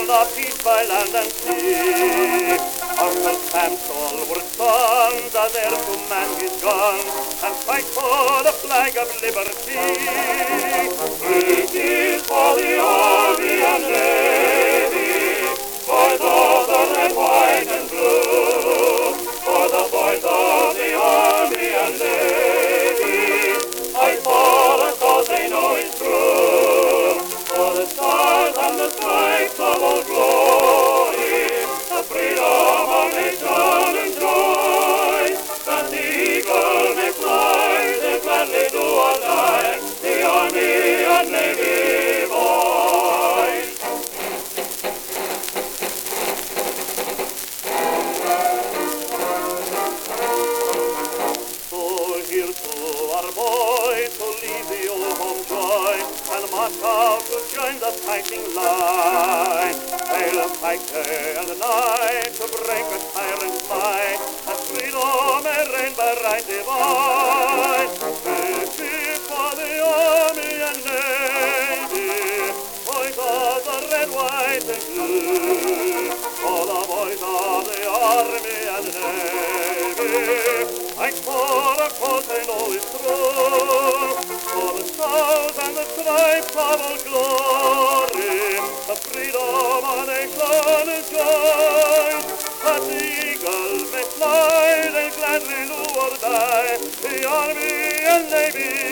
of peace by land and sea. Uncle Sam's stalwart sons are there to man his guns and fight for the flag of liberty. Three cheers for the Army and Navy, boys of the red, white and blue, for the boys of the Army and Navy, fight for the cause they know is true, for the stars and the stripes of old glory, the freedom of nation and joy, that the eagle may fly, they gladly do or die, the Army and Navy boys. So here's to our boys who leave the old home joy and march out to join the fighting line. They'll fight day and night to break a tyrant's might, and freedom may reign by right divine. We cheer for the Army and Navy, boys of the red, white and blue, for the boys of the Army and Navy, fight for a cause they know is true, for the stars and the stripes of old glory, the freedom of nation is joy, that the eagle may fly, they gladly do or die, the Army and Navy